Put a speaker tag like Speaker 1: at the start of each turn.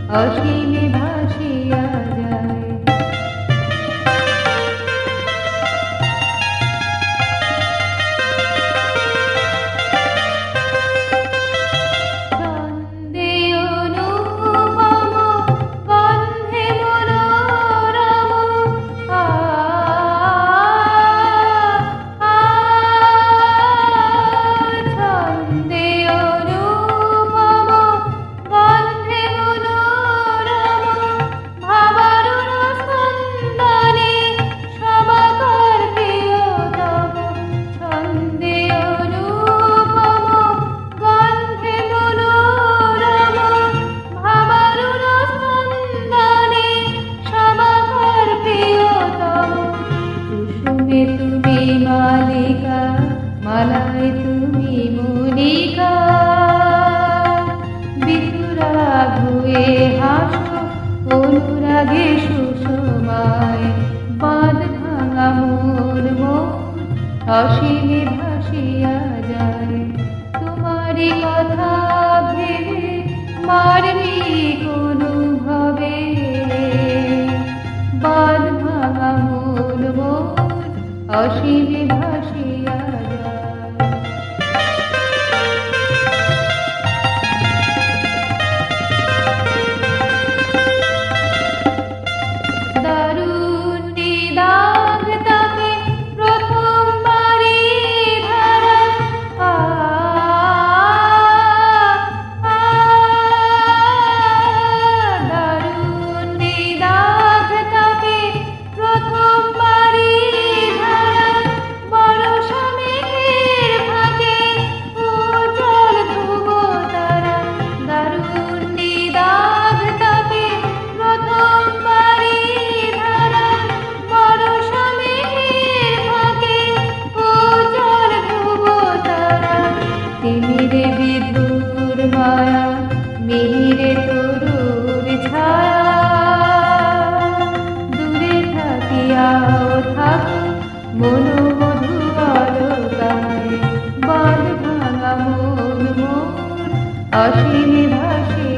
Speaker 1: অসীমে ভাসিয়া যায়। ছন্দে অনুপম গন্ধে মনোরম আ আ ছন্দে অনুপম গন্ধে মনোরম ভাবারুণ স্পন্দনে সমাকার প্রিয়তম। ছন্দে অনুপম গন্ধে মনোরম ভাবারুণ স্পন্দনে সমাকার প্রিয়তম। কুসুমে তুমি মালিকা, মালায় তুমি মনিকা, বিতুরাগ হয়ে হাসো অনুরাগে সুষমায়। বাঁধ ভাঙা মন অসীমে ভাসিয়া যায়। তোমারই কথা ভেবে মার্মিক অনুভবে বাঁধ ভাঙা মন অসীমে ভাসিয়া যায়। দারুণ নিদাঘ তাকে প্রথমবারই ধারা আ আ দারুণ নিদাঘ তাকে প্রথমবারই ধারা। বরষা মেঘের ফাঁকে উজ্জ্বল ধ্রুব তারা। দারুণ নিদাঘ তাকে প্রথমবারই ধারা। বরষা মেঘের ফাঁকে উজ্জ্বল ধ্রুব তারা। তিমিরে বিধুর মায়া, মিহিরে তরুর ছায়া, দূরে থাকিয়াও থাকো মনোমধু আলোকায়। বাঁধ ভাঙা মন অসীমে ভাসিয়া